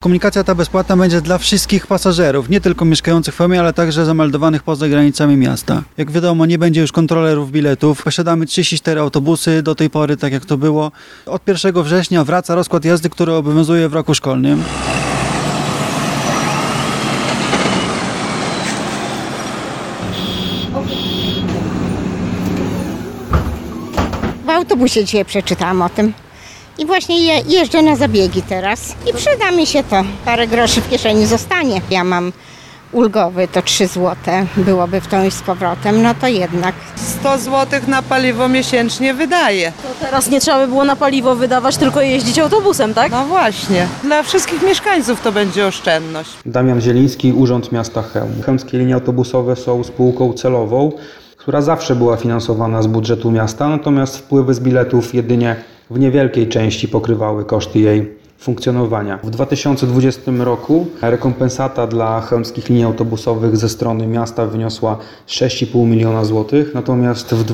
Komunikacja ta bezpłatna będzie dla wszystkich pasażerów, nie tylko mieszkających w Chełmie, ale także zameldowanych poza granicami miasta. Jak wiadomo, nie będzie już kontrolerów biletów. Posiadamy 34 autobusy do tej pory, tak jak to było. Od 1 września wraca rozkład jazdy, który obowiązuje w roku szkolnym. W autobusie dzisiaj przeczytałam o tym. I właśnie jeżdżę na zabiegi teraz i przyda mi się to. Parę groszy w kieszeni zostanie. Ja mam ulgowy, to 3 zł byłoby w tą i z powrotem, no to jednak. 100 zł na paliwo miesięcznie wydaje. To teraz nie trzeba by było na paliwo wydawać, tylko jeździć autobusem, tak? No właśnie, dla wszystkich mieszkańców to będzie oszczędność. Damian Zieliński, Urząd Miasta Chełm. Chełmskie linie autobusowe są spółką celową, która zawsze była finansowana z budżetu miasta, natomiast wpływy z biletów jedynie w niewielkiej części pokrywały koszty jej funkcjonowania. W 2020 roku rekompensata dla chełmskich linii autobusowych ze strony miasta wyniosła 6,5 miliona złotych, natomiast w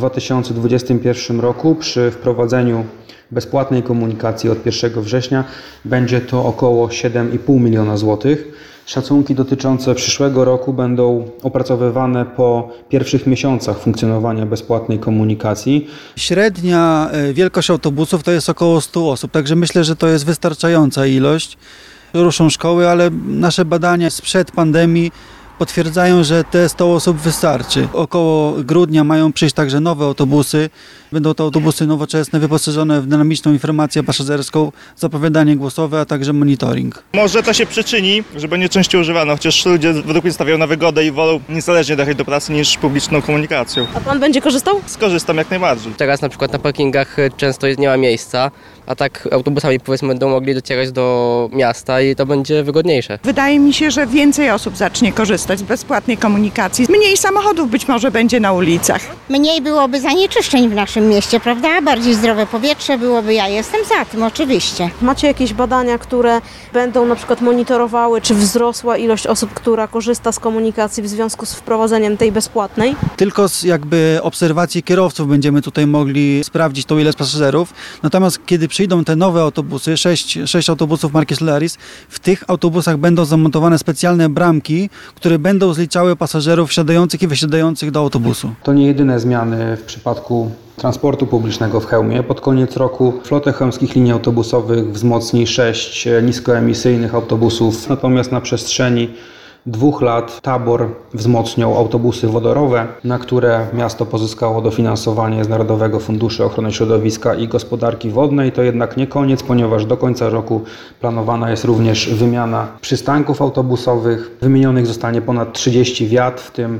2021 roku przy wprowadzeniu bezpłatnej komunikacji od 1 września będzie to około 7,5 miliona złotych. Szacunki dotyczące przyszłego roku będą opracowywane po pierwszych miesiącach funkcjonowania bezpłatnej komunikacji. Średnia wielkość autobusów to jest około 100 osób, także myślę, że to jest wystarczająca ilość. Ruszą szkoły, ale nasze badania sprzed pandemii potwierdzają, że te 100 osób wystarczy. Około grudnia mają przyjść także nowe autobusy. Będą to autobusy nowoczesne, wyposażone w dynamiczną informację pasażerską, zapowiadanie głosowe, a także monitoring. Może to się przyczyni, że będzie częściej używane, chociaż ludzie według mnie stawiają na wygodę i wolą niezależnie dojechać do pracy niż publiczną komunikacją. A pan będzie korzystał? Skorzystam jak najbardziej. Teraz na przykład na parkingach często nie ma miejsca, a tak autobusami powiedzmy będą mogli docierać do miasta i to będzie wygodniejsze. Wydaje mi się, że więcej osób zacznie korzystać z bezpłatnej komunikacji. Mniej samochodów być może będzie na ulicach. Mniej byłoby zanieczyszczeń w naszym mieście, prawda? Bardziej zdrowe powietrze byłoby, ja jestem za tym oczywiście. Macie jakieś badania, które będą na przykład monitorowały, czy wzrosła ilość osób, która korzysta z komunikacji w związku z wprowadzeniem tej bezpłatnej? Tylko z jakby obserwacji kierowców będziemy tutaj mogli sprawdzić tą ilość pasażerów. Natomiast kiedy przyjdą te nowe autobusy, 6 autobusów marki Solaris, w tych autobusach będą zamontowane specjalne bramki, które będą zliczały pasażerów wsiadających i wysiadających do autobusu. To nie jedyne zmiany w przypadku transportu publicznego w Chełmie. Pod koniec roku flotę chełmskich linii autobusowych wzmocni 6 niskoemisyjnych autobusów, natomiast na przestrzeni 2 lat tabor wzmocnią autobusy wodorowe, na które miasto pozyskało dofinansowanie z Narodowego Funduszu Ochrony Środowiska i Gospodarki Wodnej. To jednak nie koniec, ponieważ do końca roku planowana jest również wymiana przystanków autobusowych. Wymienionych zostanie ponad 30 wiat, w tym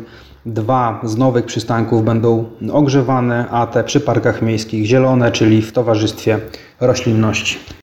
2 z nowych przystanków będą ogrzewane, a te przy parkach miejskich zielone, czyli w towarzystwie roślinności.